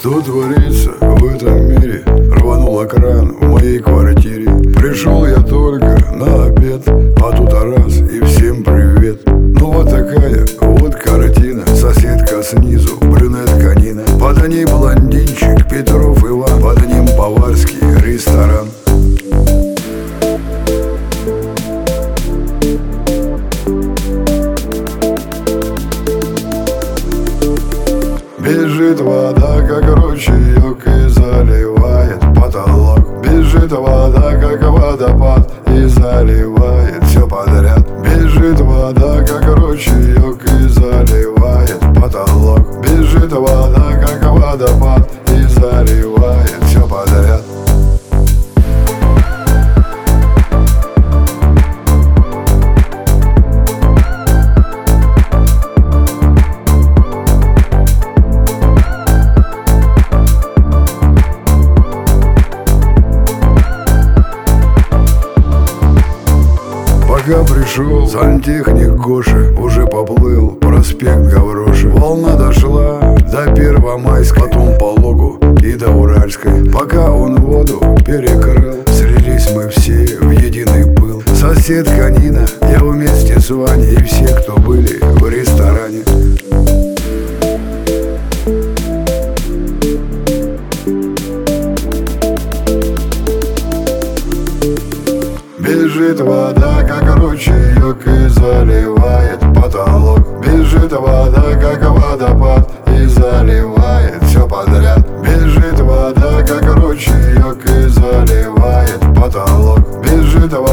Что творится в этом мире? Рванул экран в моей квартире. Пришел я только на обед, а тут раз и всем привет. Ну вот такая вот картина. Соседка снизу, брюнетка Нина. Под ней блондинчик Петров Иван. Под ним баварский ресторан. Бежит вода, как ручеек, и заливает потолок. Бежит вода, как водопад, и заливает все подряд. Бежит вода, как ручеек, и заливает потолок. Бежит вода, как водопад, и заливает все подряд. Пока пришел сантехник Гоша, уже поплыл проспект Гавроша. Волна дошла до Первомайской, потом по Логу и до Уральской. Пока он воду перекрыл, слились мы все в единый пыл. Соседка Нина, я вместе с Ваней и все, кто были в ресторане. Бежит вода, как ручеек, и заливает потолок. Бежит вода, как водопад, и заливает все подряд. Бежит вода, как ручеек, и заливает потолок. Бежит вода.